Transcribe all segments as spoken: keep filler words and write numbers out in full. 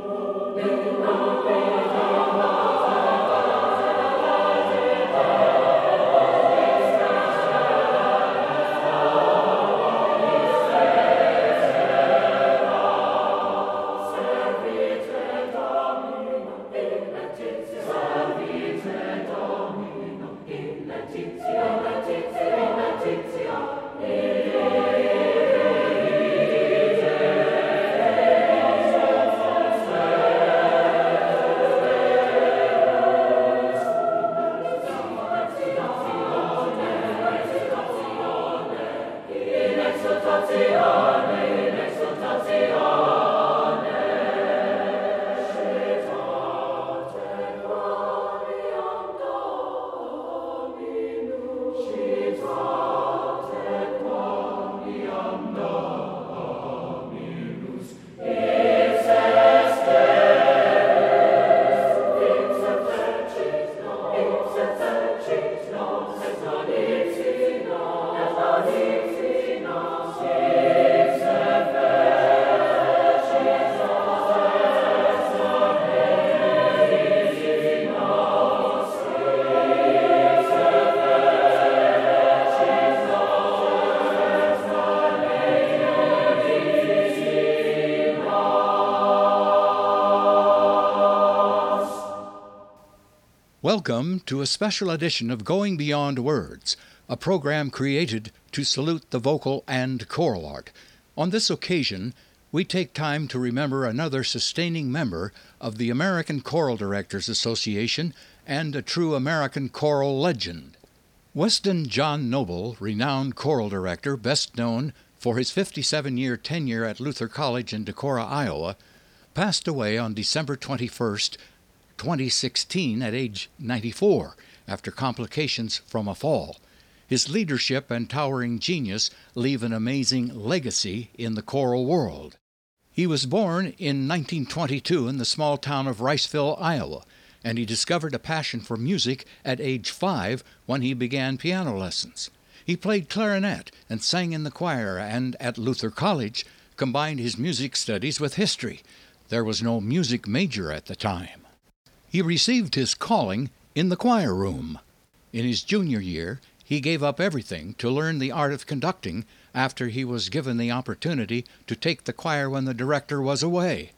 Welcome to a special edition of Going Beyond Words, a program created to salute the vocal and choral art. On this occasion, we take time to remember another sustaining member of the American Choral Directors Association and a true American choral legend. Weston John Noble, renowned choral director, best known for his fifty-seven-year tenure at Luther College in Decorah, Iowa, passed away on December twenty-first, twenty sixteen at age ninety-four after complications from a fall. His leadership and towering genius leave an amazing legacy in the choral world. He was born in nineteen twenty-two in the small town of Riceville, Iowa, and he discovered a passion for music at age five when he began piano lessons. He played clarinet and sang in the choir, and at Luther College combined his music studies with history. There was no music major at the time. He received his calling in the choir room. In his junior year, he gave up everything to learn the art of conducting after he was given the opportunity to take the choir when the director was away.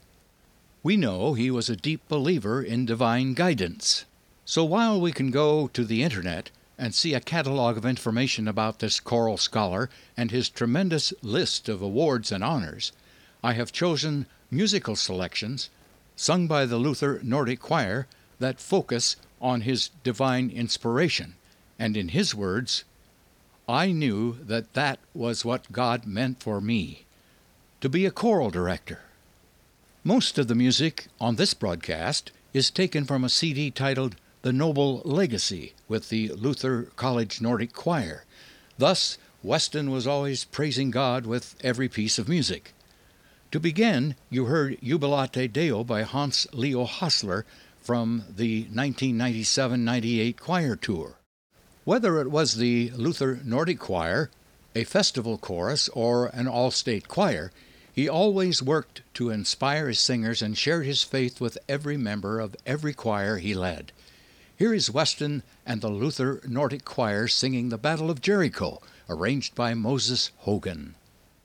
We know he was a deep believer in divine guidance. So while we can go to the internet and see a catalog of information about this choral scholar and his tremendous list of awards and honors, I have chosen musical selections sung by the Luther Nordic Choir that focus on his divine inspiration. And in his words, I knew that that was what God meant for me, to be a choral director. Most of the music on this broadcast is taken from a C D titled The Noble Legacy with the Luther College Nordic Choir. Thus, Weston was always praising God with every piece of music. To begin, you heard Jubilate Deo by Hans Leo Hassler from the nineteen ninety-seven ninety-eight choir tour. Whether it was the Luther Nordic Choir, a festival chorus, or an all-state choir, he always worked to inspire his singers and shared his faith with every member of every choir he led. Here is Weston and the Luther Nordic Choir singing the Battle of Jericho, arranged by Moses Hogan.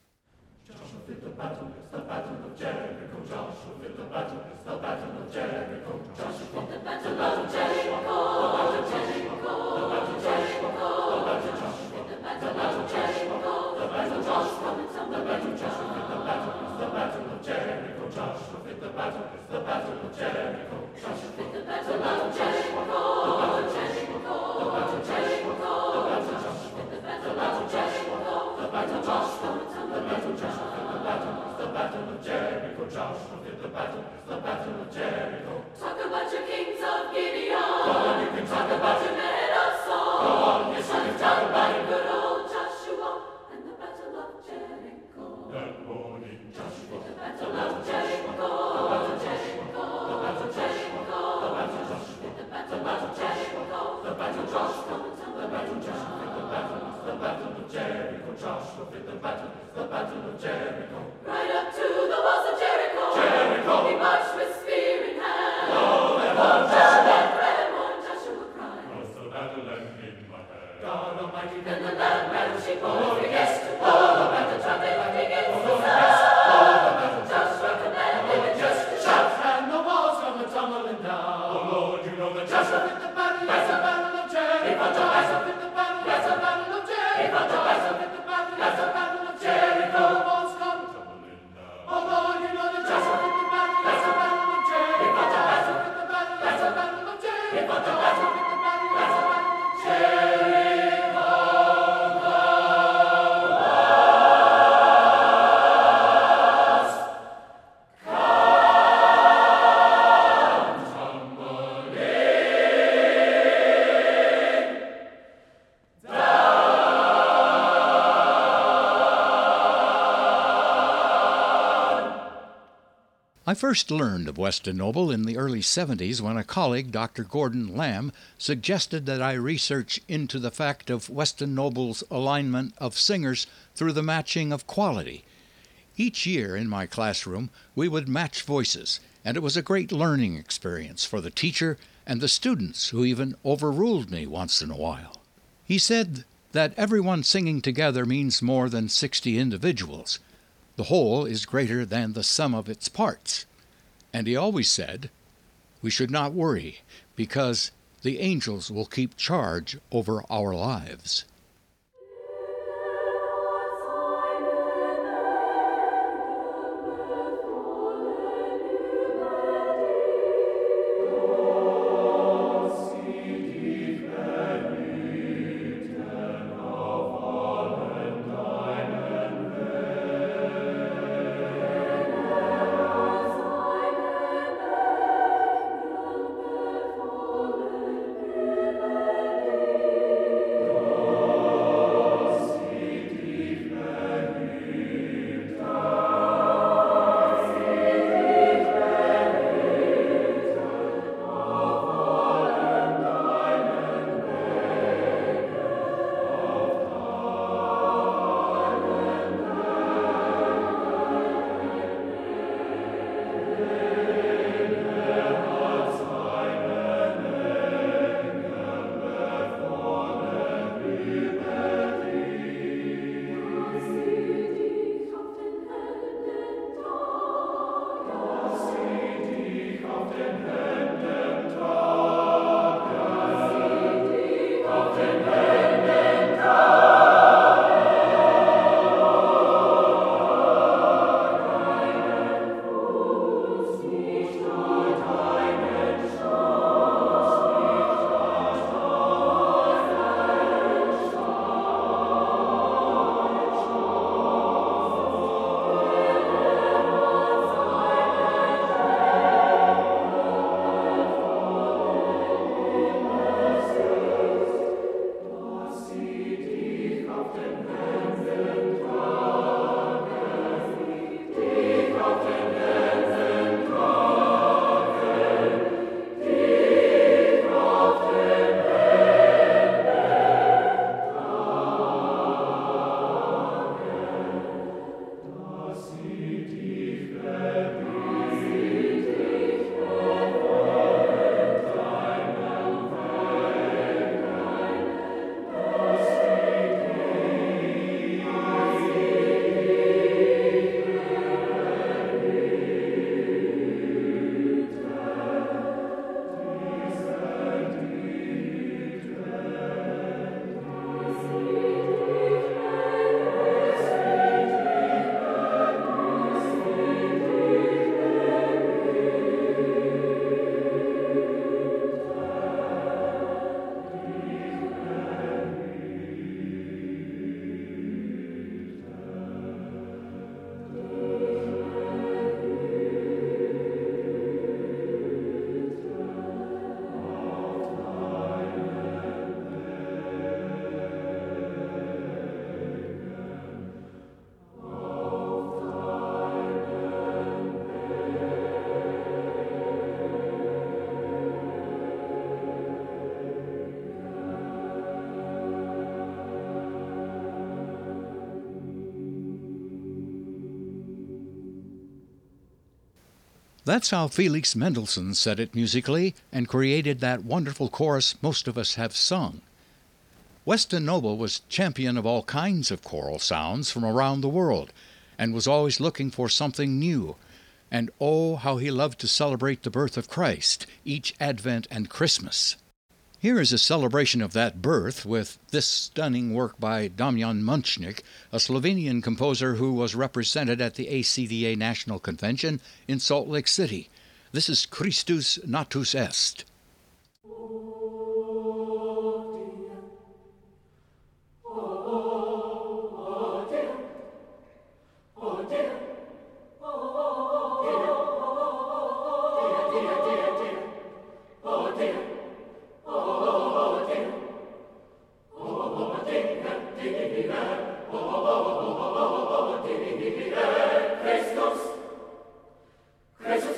Talk about your kings of Gideon. Go on, you can talk about your men of Saul. Go on, yes, you can talk about your good old Joshua and the battle of Jericho. That morning, Joshua, the battle of Jericho, the battle of Jericho, the battle of Jericho, the battle of Joshua, the battle of Jericho, the battle of Joshua, the battle of Joshua, the battle, the battle of Jericho, Joshua, the battle, the battle of Jericho. Right up to the walls of Jericho, Jericho, he marched with I first learned of Weston Noble in the early seventies when a colleague, Doctor Gordon Lamb, suggested that I research into the fact of Weston Noble's alignment of singers through the matching of quality. Each year in my classroom we would match voices, and it was a great learning experience for the teacher and the students, who even overruled me once in a while. He said that everyone singing together means more than sixty individuals. The whole is greater than the sum of its parts. And he always said, we should not worry, because the angels will keep charge over our lives. That's how Felix Mendelssohn said it musically and created that wonderful chorus most of us have sung. Weston Noble was champion of all kinds of choral sounds from around the world and was always looking for something new. And oh, how he loved to celebrate the birth of Christ each Advent and Christmas. Here is a celebration of that birth with this stunning work by Damjan Munchnik, a Slovenian composer who was represented at the A C D A National Convention in Salt Lake City. This is Christus Natus Est. Christus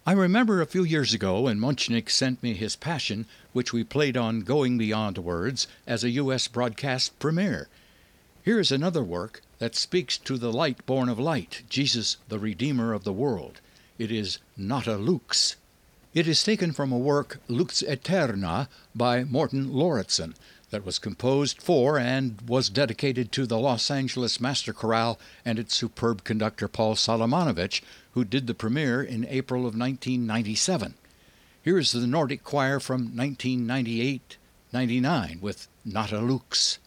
I remember a few years ago when Munchnik sent me his Passion, which we played on Going Beyond Words as a U S broadcast premiere. Here is another work that speaks to the light born of light, Jesus, the Redeemer of the world. It is Nata Lux. It is taken from a work, Lux Eterna, by Morton Lauritsen, that was composed for and was dedicated to the Los Angeles Master Chorale and its superb conductor Paul Solomonovich, who did the premiere in April of nineteen ninety-seven. Here is the Nordic Choir from nineteen ninety-eight ninety-nine with Nata Lux.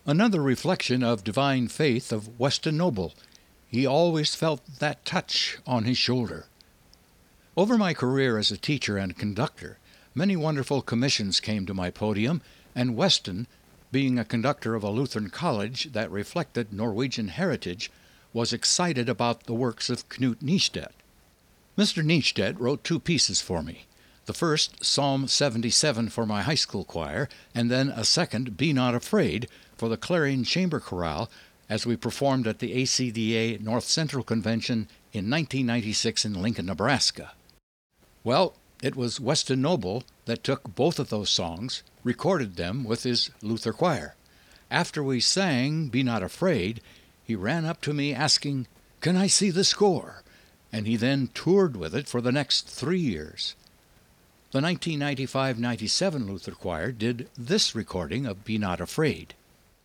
Another reflection of divine faith of Weston Noble. He always felt that touch on his shoulder. Over my career as a teacher and conductor, many wonderful commissions came to my podium, and Weston, being a conductor of a Lutheran college that reflected Norwegian heritage, was excited about the works of Knut Nystedt. Mister Nystedt wrote two pieces for me. The first, Psalm seventy-seven, for my high school choir, and then a second, Be Not Afraid, for the Clarion Chamber Chorale, as we performed at the A C D A North Central Convention in nineteen ninety-six in Lincoln, Nebraska. Well, it was Weston Noble that took both of those songs, recorded them with his Luther choir. After we sang Be Not Afraid, he ran up to me asking, "Can I see the score?" And he then toured with it for the next three years. The nineteen ninety-five ninety-seven Luther Choir did this recording of Be Not Afraid.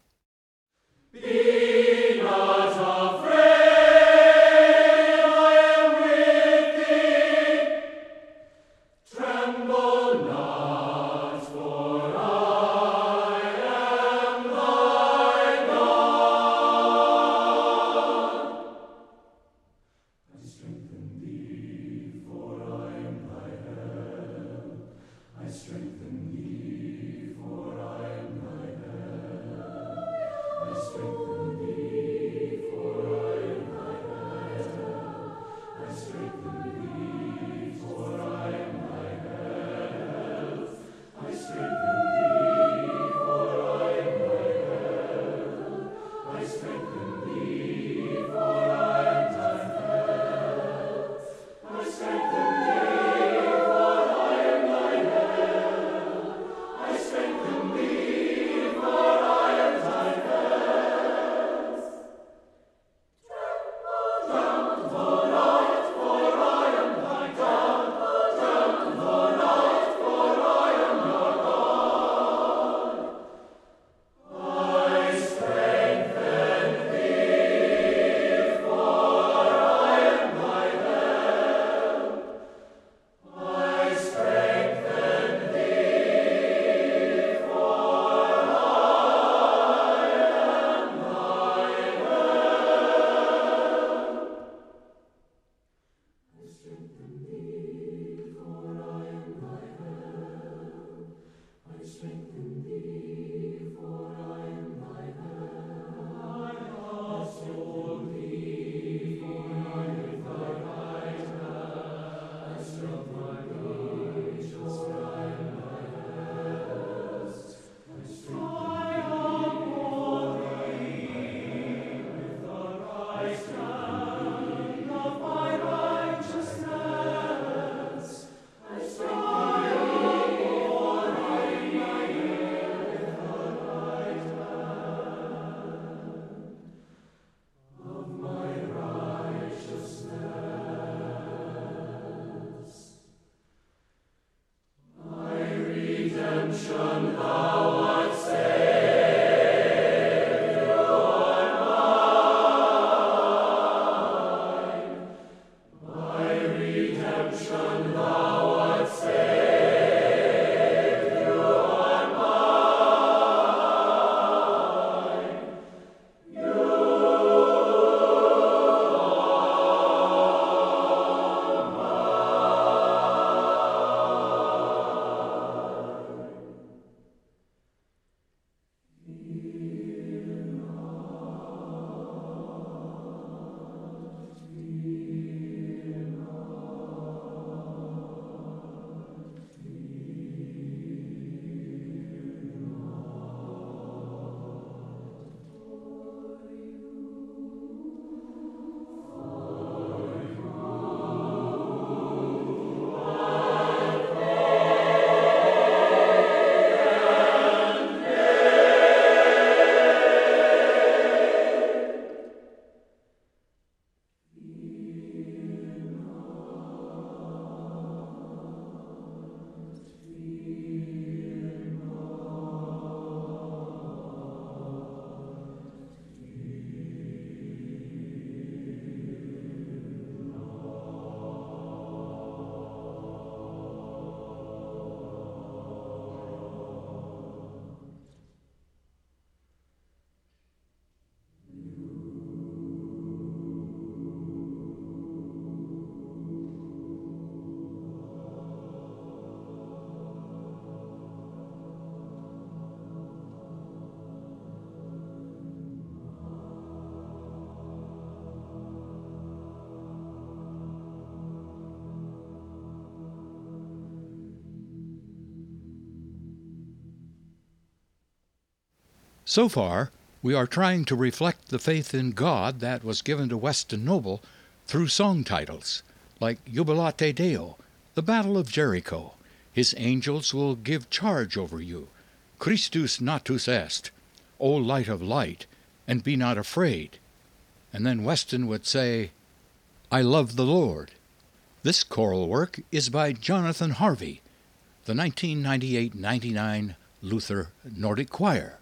Be not afraid, I am with thee. Tremble not, for I am thy God. I strengthen thee, for I am thy help. I strengthen thee, for I am thy help. I strengthen thee, for I am thy help. I strengthen thee, for I am thy help. I strengthen thee, for I am thy help. I strengthen thee, for I am thy help. I strengthen thee, for I am thy help. I strengthen thee, for I am thy help. Tremble not, for I am thy God. Tremble not, for I am your God. I strengthen thee, for I am thy help. I strengthen thee, for I am thy help. I strengthen thee, for I am thy help. I strengthen thee, for I am thy help. I uphold thee, for I am thy right hand. I strengthen thee, for I am thy help. I strengthen thee, with the right hand of my righteousness. I strengthen thee, for I am thy help, with the right hand of my righteousness. My redemption thou art saved, you are mine. My redemption thou art saved, you are mine. You are mine. So far, we are trying to reflect the faith in God that was given to Weston Noble through song titles, like Jubilate Deo, The Battle of Jericho, His Angels Will Give Charge Over You, Christus Natus Est, O Light of Light, and Be Not Afraid. And then Weston would say, I Love the Lord. This choral work is by Jonathan Harvey, the nineteen ninety-eight ninety-nine Luther Nordic Choir.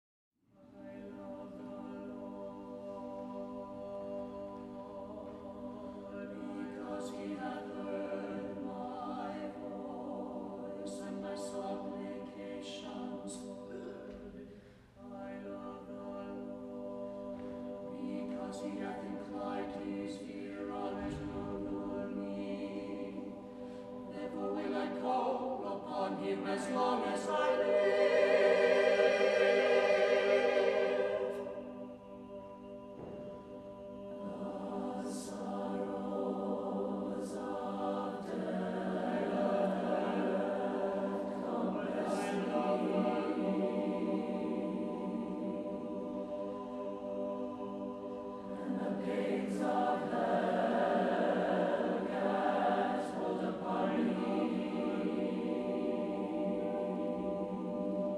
As long as I live. The sorrows of death compass me, and the pains of hell cast hold upon me.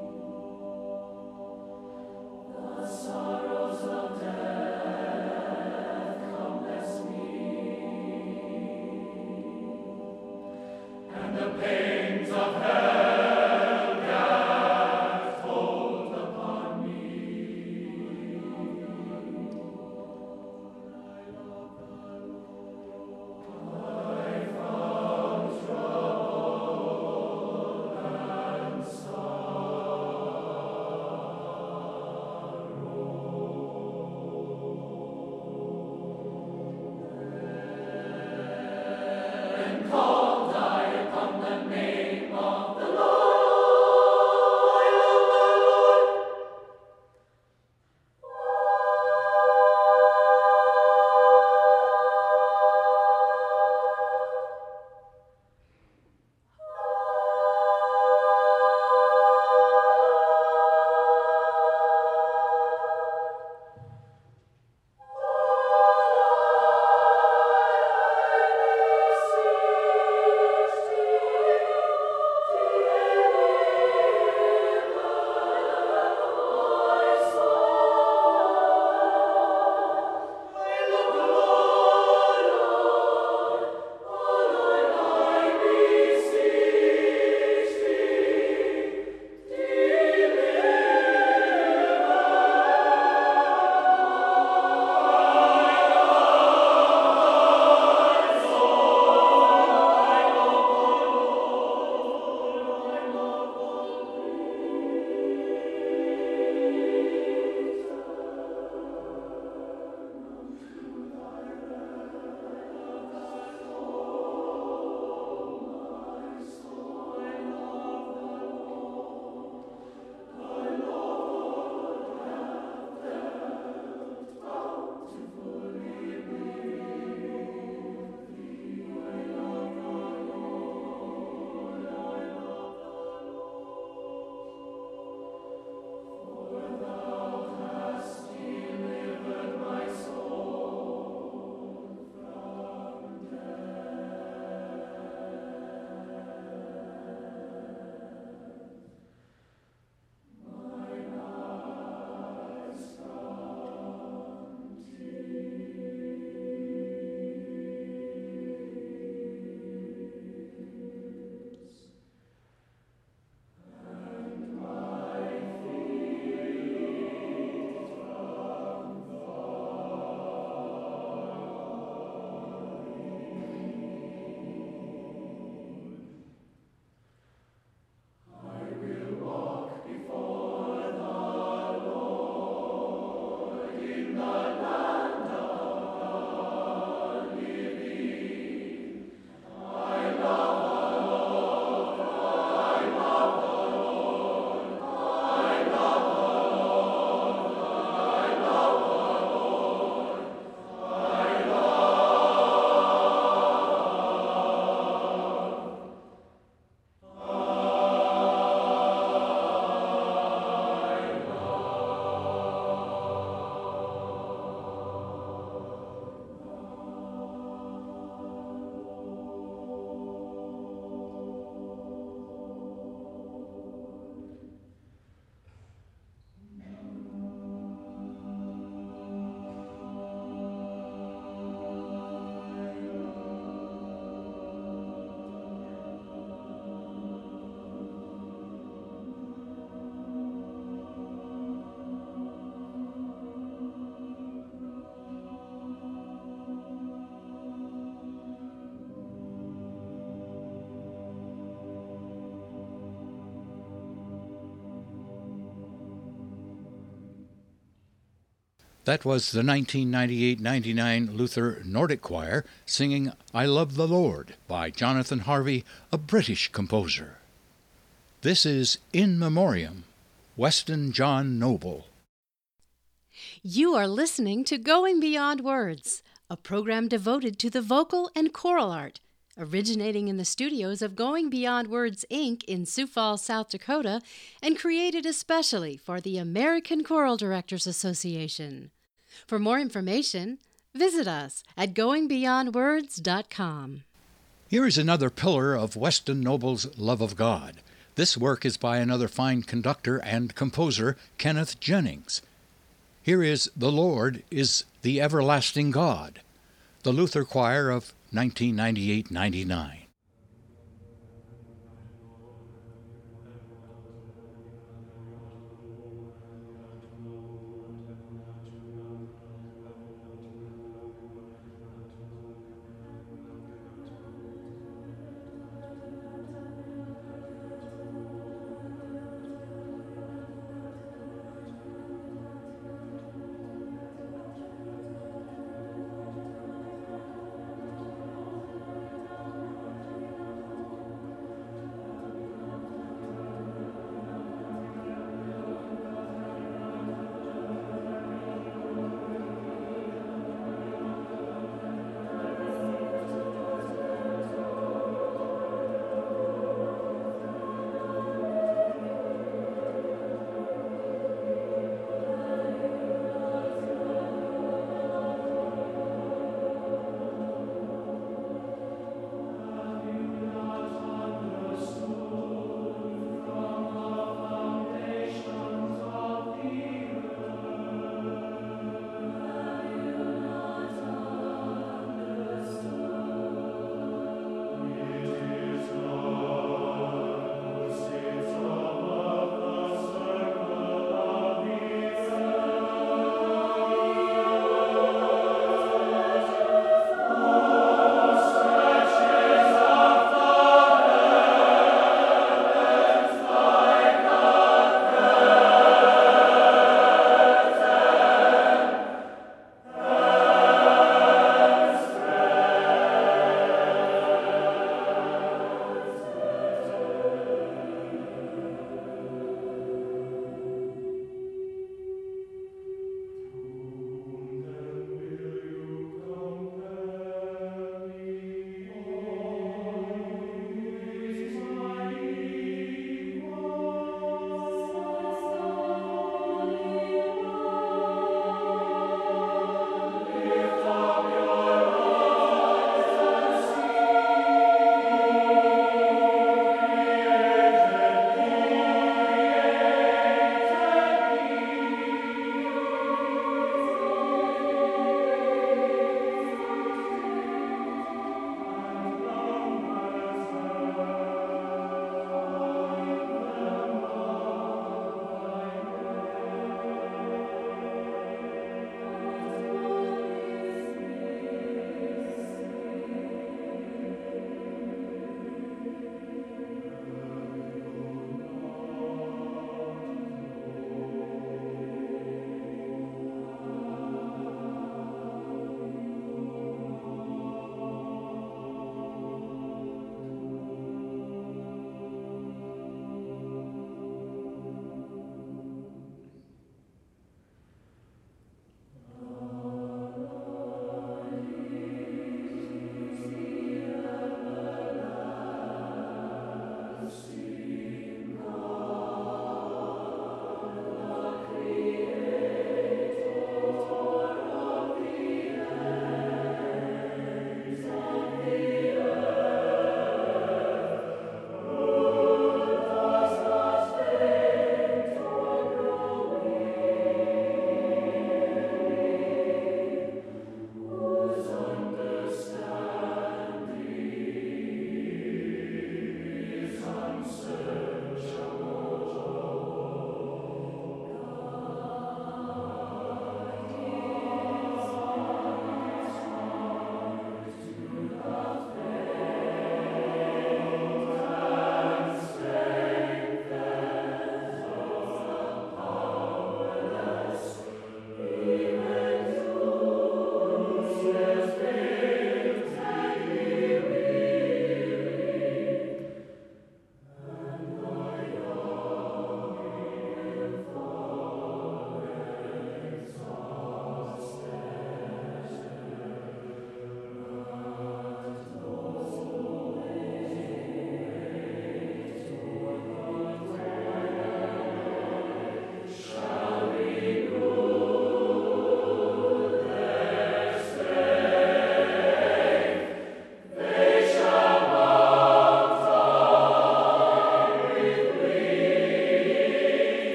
That was the nineteen ninety-eight ninety-nine Luther Nordic Choir singing I Love the Lord by Jonathan Harvey, a British composer. This is In Memoriam, Weston John Noble. You are listening to Going Beyond Words, a program devoted to the vocal and choral art, originating in the studios of Going Beyond Words, Incorporated in Sioux Falls, South Dakota, and created especially for the American Choral Directors Association. For more information, visit us at going beyond words dot com. Here is another pillar of Weston Noble's love of God. This work is by another fine conductor and composer, Kenneth Jennings. Here is The Lord is the Everlasting God, the Luther Choir of nineteen ninety-eight ninety-nine.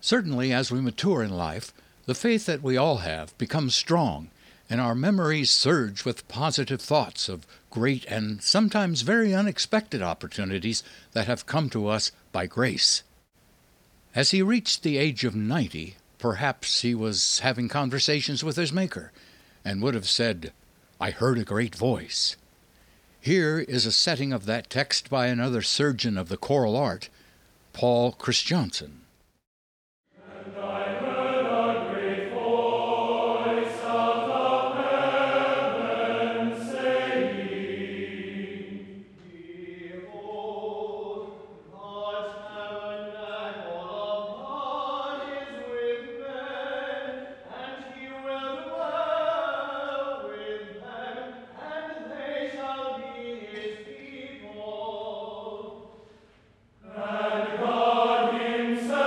Certainly, as we mature in life, the faith that we all have becomes strong, and our memories surge with positive thoughts of great and sometimes very unexpected opportunities that have come to us by grace. As he reached the age of ninety, perhaps he was having conversations with his Maker, and would have said, "I heard a great voice." Here is a setting of that text by another surgeon of the choral art, Paul Christiansen. And God himself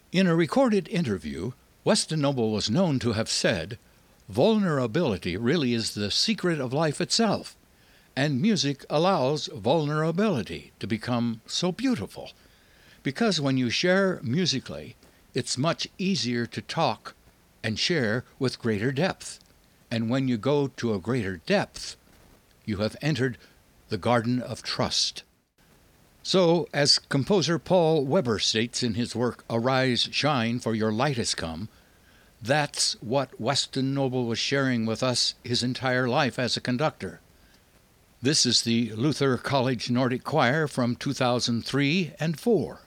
In a recorded interview, Weston Noble was known to have said, "Vulnerability really is the secret of life itself, and music allows vulnerability to become so beautiful. Because when you share musically, it's much easier to talk and share with greater depth. And when you go to a greater depth, you have entered the garden of trust." So, as composer Paul Weber states in his work Arise, Shine, for Your Light Has Come, that's what Weston Noble was sharing with us his entire life as a conductor. This is the Luther College Nordic Choir from two thousand three and four.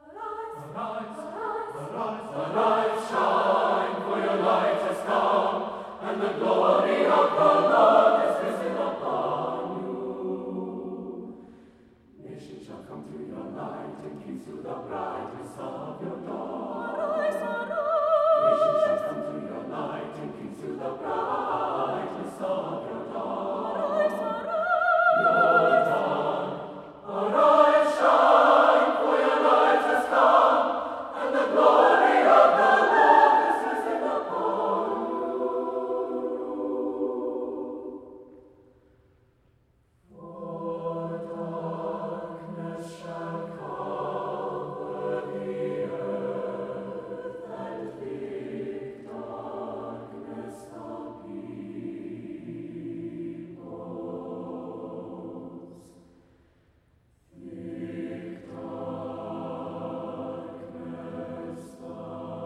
Arise, shine, for your light has come, and the glory of the Lord is risen upon you. Nations shall come to your light, and kings to the brightness of your dawn. Arise, arise. Nations shall come to your light, and kings to the brightness of your dawn. Arise, arise. Your dawn. Arise, shine, for your light has come, and the glory of the Lord is risen upon you. For darkness shall cover the earth, and thick darkness the peoples. Thick darkness the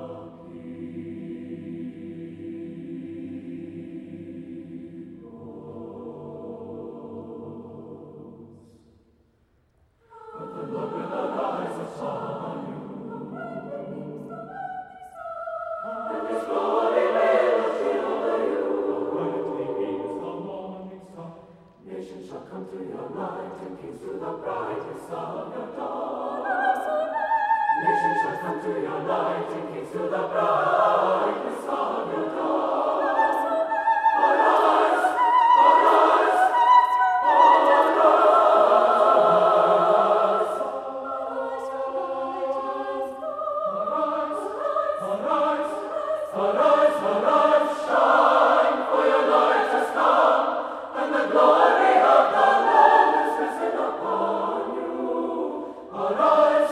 But the Lord will arise upon you, and His glory will shine over you. Brightly beams the morning star. Nations shall come to your light, and kings to the brightness of your dawn. Nations shall come to your light, and kings to the brightness of your dawn. Arise, arise, arise, arise, arise, shine, for your light has come, and the glory of the Lord is risen upon you. Arise,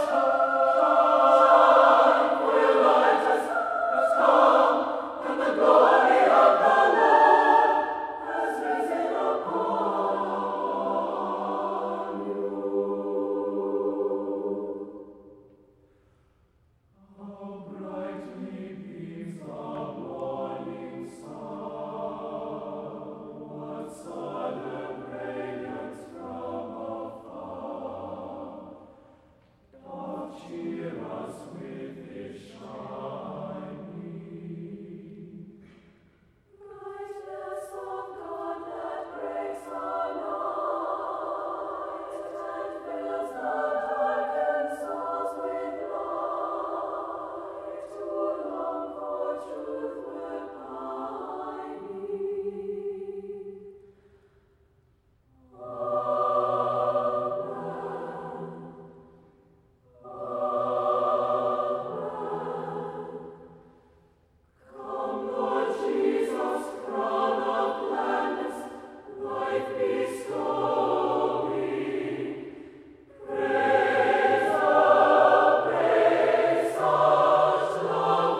shine, for your light has come, and the glory of the Lord has risen upon you. How brightly beams the morning sun, what sudden radiance from afar doth cheer us with His shining. Brightness of God that breaks our night, and fills the darkened souls with light, to long for truth we're pining. Come, Lord Jesus, crown of gladness, life bestowing. Praise, oh, praise, such love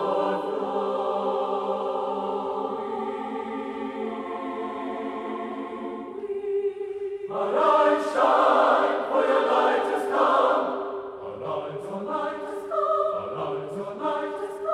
o'erflowing. Arise, shine, for your light has come. Arise, your light has come. Arise, your light has come.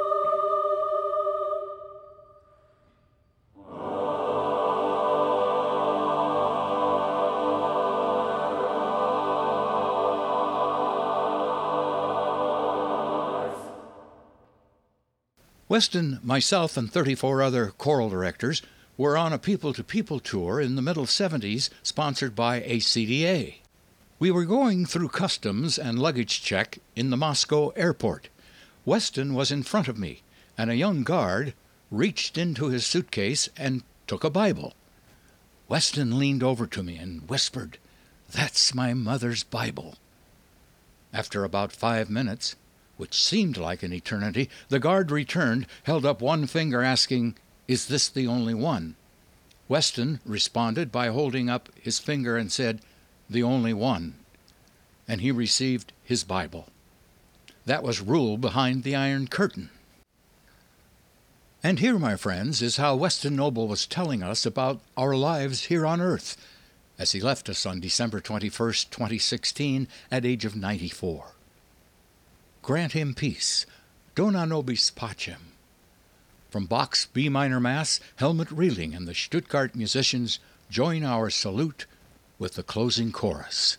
Weston, myself, and thirty-four other choral directors were on a people-to-people tour in the middle seventies sponsored by A C D A. We were going through customs and luggage check in the Moscow airport. Weston was in front of me, and a young guard reached into his suitcase and took a Bible. Weston leaned over to me and whispered, "That's my mother's Bible." After about five minutes, which seemed like an eternity, the guard returned, held up one finger, asking, "Is this the only one?" Weston responded by holding up his finger and said, "The only one." And he received his Bible. That was rule behind the Iron Curtain. And here, my friends, is how Weston Noble was telling us about our lives here on earth as he left us on December twenty-first, twenty sixteen, at age of ninety-four. Grant him peace. Dona nobis pacem. From Bach's B minor Mass, Helmut Rieling and the Stuttgart musicians join our salute with the closing chorus.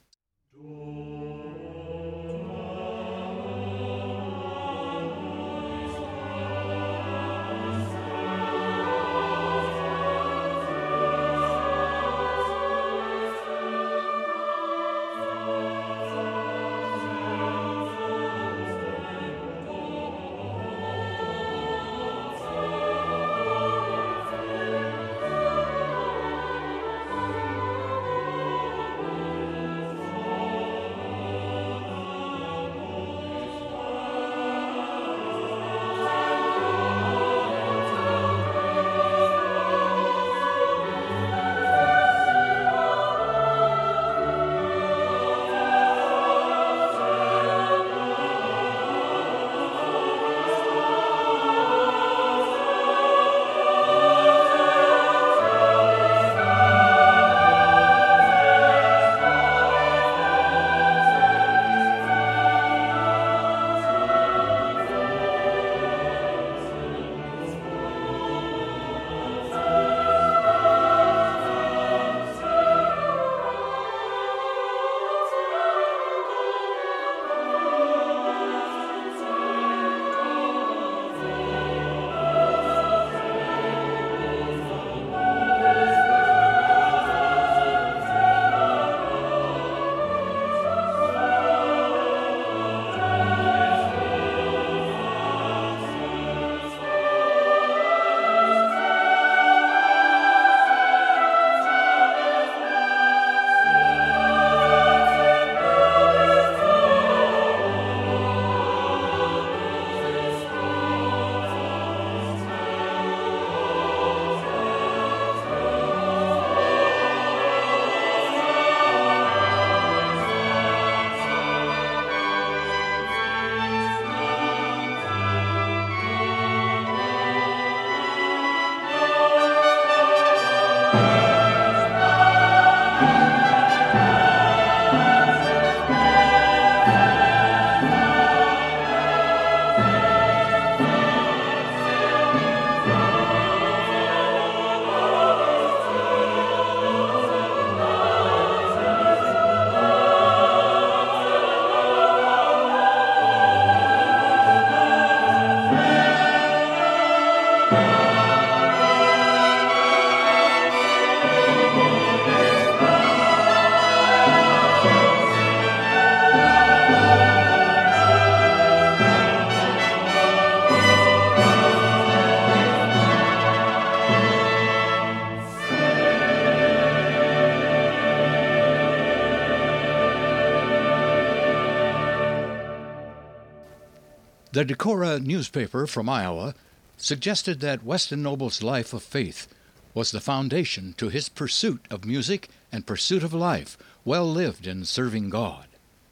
The Decorah newspaper from Iowa suggested that Weston Noble's life of faith was the foundation to his pursuit of music and pursuit of life, well lived in serving God.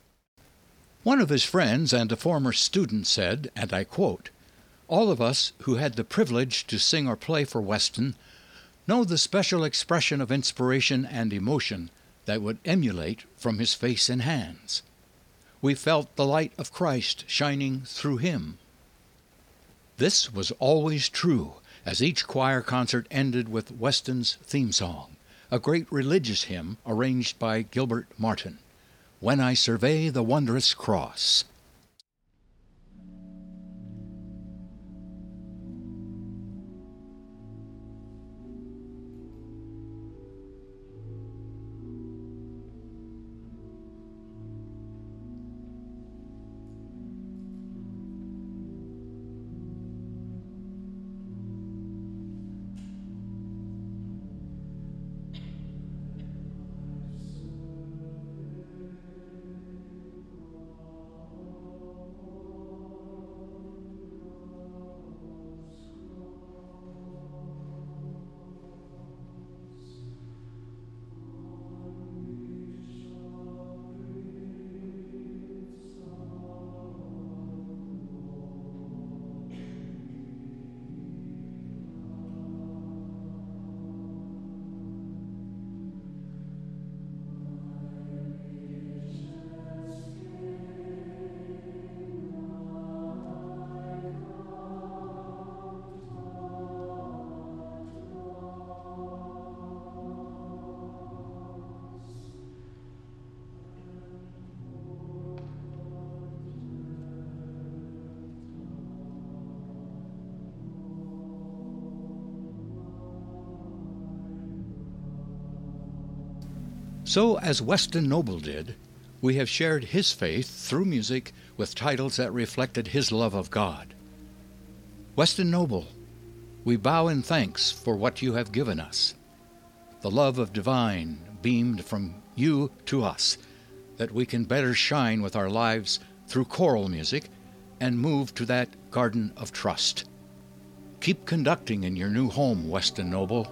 One of his friends and a former student said, and I quote, "All of us who had the privilege to sing or play for Weston know the special expression of inspiration and emotion that would emulate from his face and hands. We felt the light of Christ shining through him." This was always true, as each choir concert ended with Weston's theme song, a great religious hymn arranged by Gilbert Martin, "When I Survey the Wondrous Cross." So, as Weston Noble did, we have shared his faith through music with titles that reflected his love of God. Weston Noble, we bow in thanks for what you have given us. The love of divine beamed from you to us, that we can better shine with our lives through choral music and move to that garden of trust. Keep conducting in your new home, Weston Noble.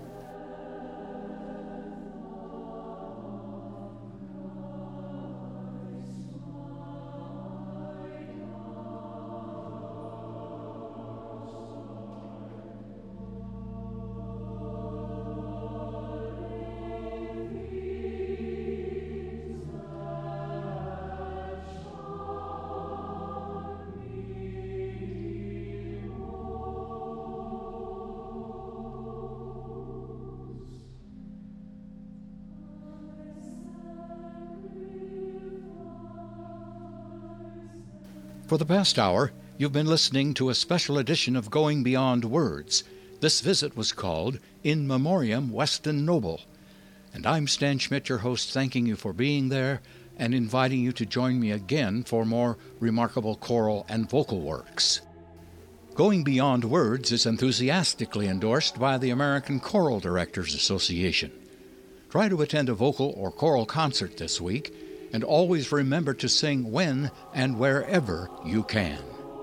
For the past hour, you've been listening to a special edition of Going Beyond Words. This visit was called In Memoriam Weston Noble. And I'm Stan Schmidt, your host, thanking you for being there and inviting you to join me again for more remarkable choral and vocal works. Going Beyond Words is enthusiastically endorsed by the American Choral Directors Association. Try to attend a vocal or choral concert this week, and always remember to sing when and wherever you can.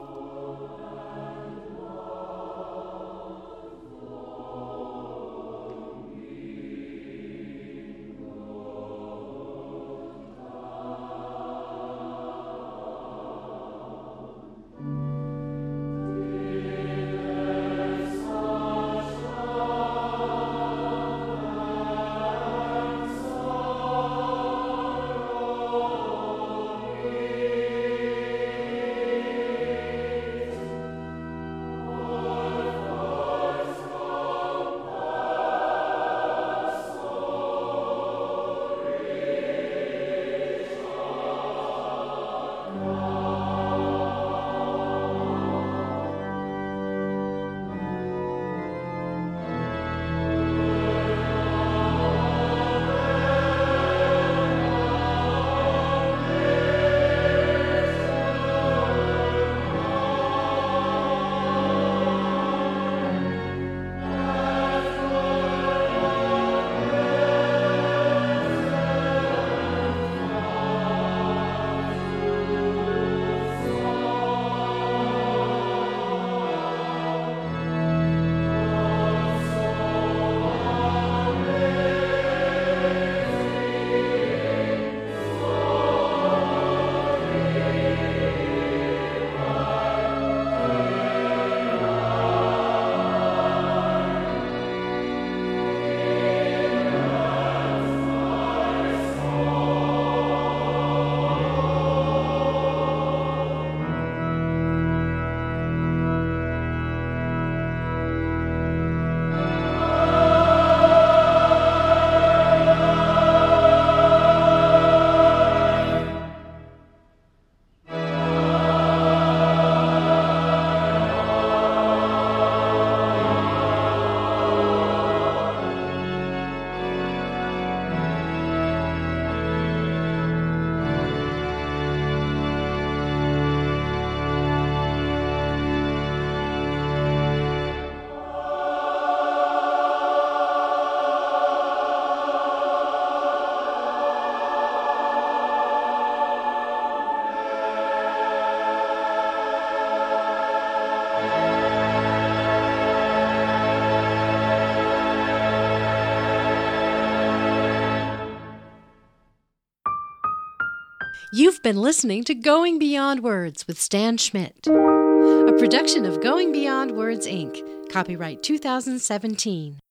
You've been listening to Going Beyond Words with Stan Schmidt, a production of Going Beyond Words, Incorporated. Copyright two thousand seventeen.